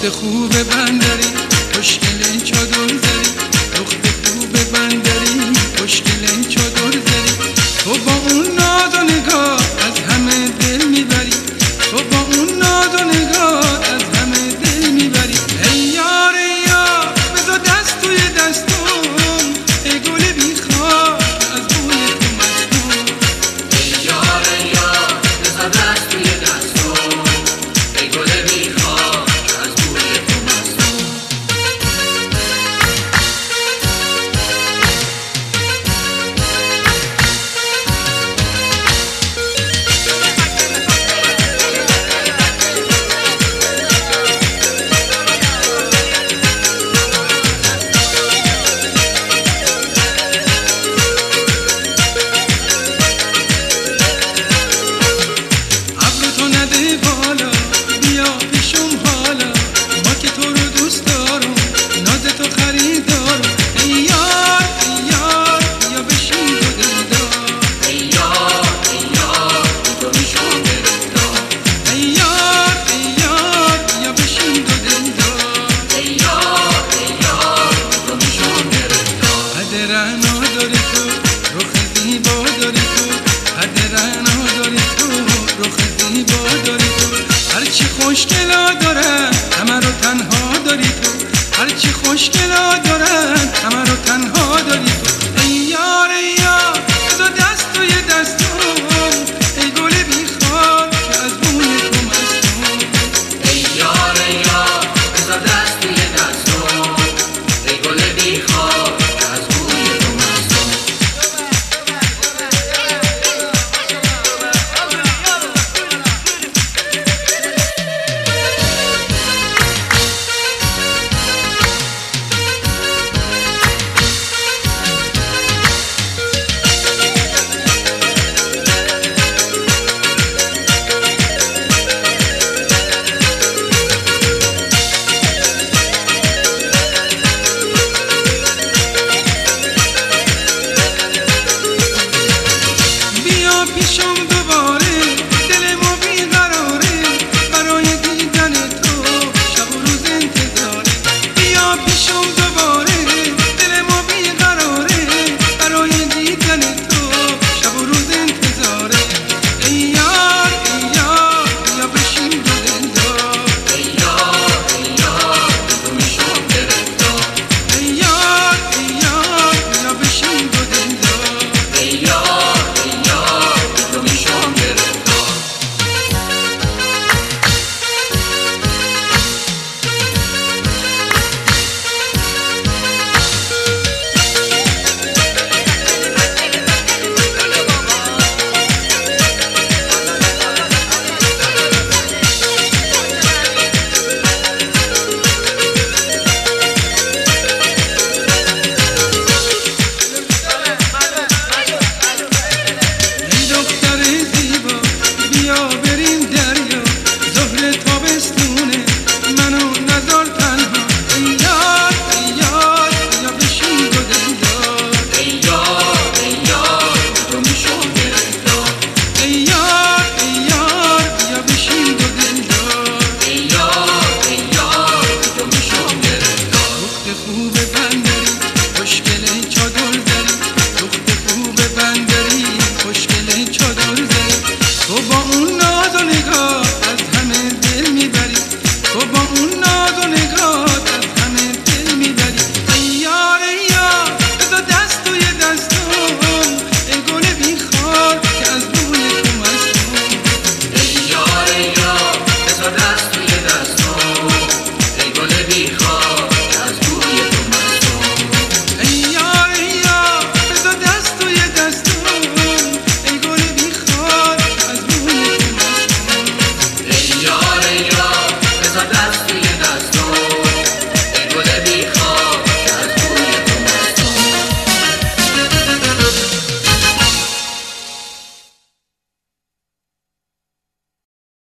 دخت خوب بندری خوشگل چادر زری، دخت خوب بندری خوشگل چادر زری. تو با اون ناز و نگاه از همه دل میبری، تو با اون ناز و نگاه از همه دل میبری. ای یار ای یار بذار دست توی دستم، ای گل بیخواب از بوی تو مستم. ای یار ای یار بذار دست توی دستم، ای گل بیخواب از بوی تو مستم. هرچی خوشگلا داره همه رو تنها داری تو، هرچی خوشگلا داره